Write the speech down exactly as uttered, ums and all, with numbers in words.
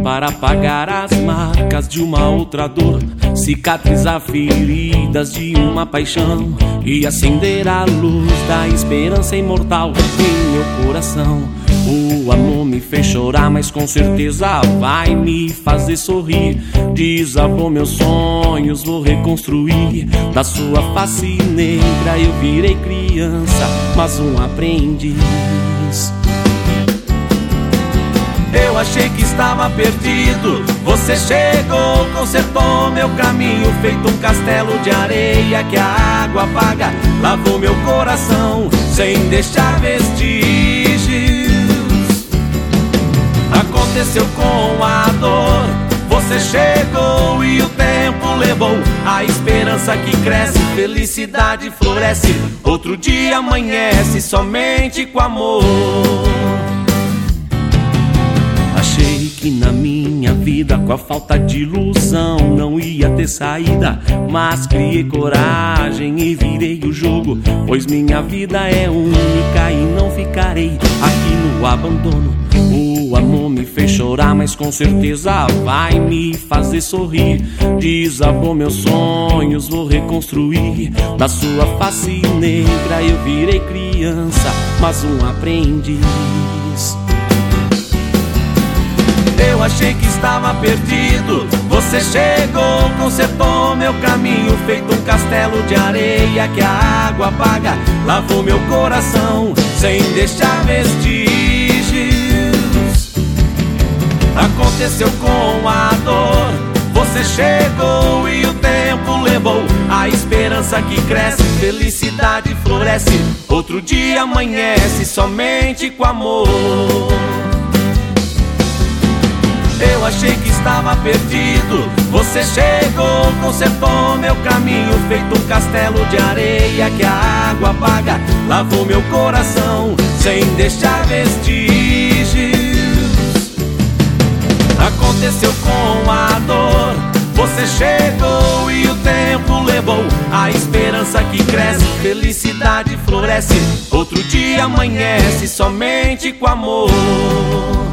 para apagar as marcas de uma outra dor, cicatrizar feridas de uma paixão e acender a luz da esperança imortal em meu coração. O amor me fez chorar, mas com certeza vai me fazer sorrir. Desabou meus sonhos, vou reconstruir. Da sua face negra eu virei criança, mas um aprendiz. Eu achei que estava perdido, você chegou, consertou meu caminho, feito um castelo de areia que a água apaga. Lavou meu coração sem deixar vestígios. Aconteceu com a dor, você chegou e o tempo levou. A esperança que cresce, felicidade floresce. Outro dia amanhece somente com amor. Achei que na minha vida, com a falta de ilusão, não ia ter saída, mas criei coragem e virei o jogo, pois minha vida é única e não ficarei aqui no abandono. O amor me fez chorar, mas com certeza vai me fazer sorrir. Desabou meus sonhos, vou reconstruir. Da sua face negra eu virei criança, mas um aprendiz. Eu achei que estava perdido, você chegou, consertou meu caminho, feito um castelo de areia que a água apaga. Lavou meu coração sem deixar vestígios. Aconteceu com a dor, você chegou e o tempo levou. A esperança que cresce, felicidade floresce. Outro dia amanhece somente com amor. Eu achei que estava perdido, você chegou, consertou meu caminho, feito um castelo de areia que a água apaga. Lavou meu coração sem deixar vestígios. Aconteceu com a dor, você chegou e o tempo levou. A esperança que cresce, felicidade floresce. Outro dia amanhece somente com amor.